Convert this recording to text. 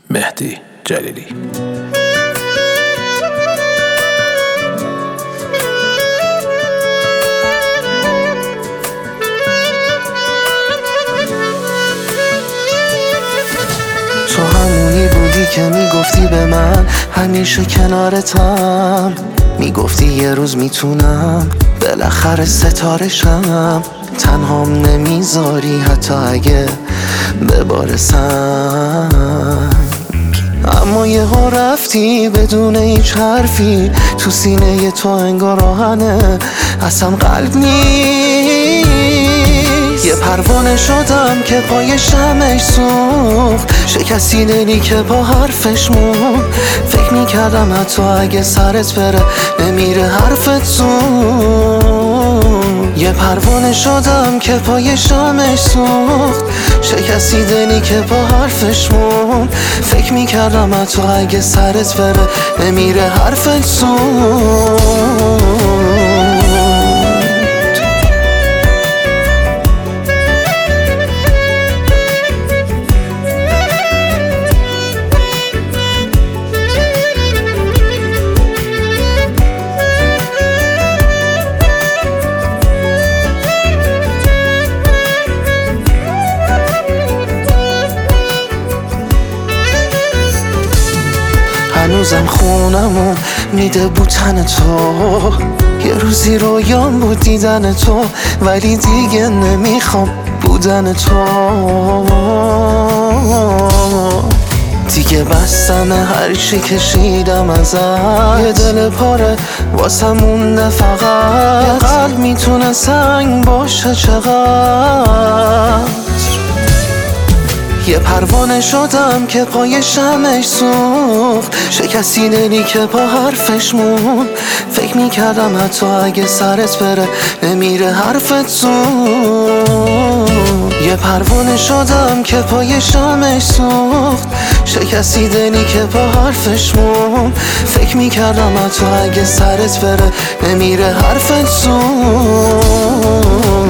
مهدی جلیلی. تو همونی بودی که میگفتی به من همیشه کنارتم، میگفتی یه روز میتونم بالاخره ستارشم، تنهام نمیذاری حتی اگه بباره سنگ. اما یهو رفتی بدون هیچ حرفی، تو سینه تو انگار آهنه اصلا قلب نیست. یه پروانه شدم که پای شمعش سوخت، شکستی دلی که با حرفش مون. فکر میکردم حتی اگه سرت بره نمیره حرفت زون. یه پروانه شدم که پای شمعش سوخت، شکستی دلی که با حرفش مون. فکر میکردم حتی اگه سرت بره نمیره حرفت زون. هنوزم خونمون میده بودن تو، یه روزی رویام بود دیدن تو، ولی دیگه نمیخوام بودن تو. دیگه بستم هر چی کشیدم ازت، یه دل پاره واسه مونده فقط. یه قلب میتونه سنگ باشه چقدر. یه پروانه شدم که پای شمعش سوخت، شکستی دلی که با حرفش مون. فکر میکردم حتی اگه سرت بره نمیره حرفت زون. یه پروانه شدم که پای شمعش سوخت، شکستی دلی که با حرفش مون. فکر میکردم حتی اگه سرت بره نمیره حرفت زون.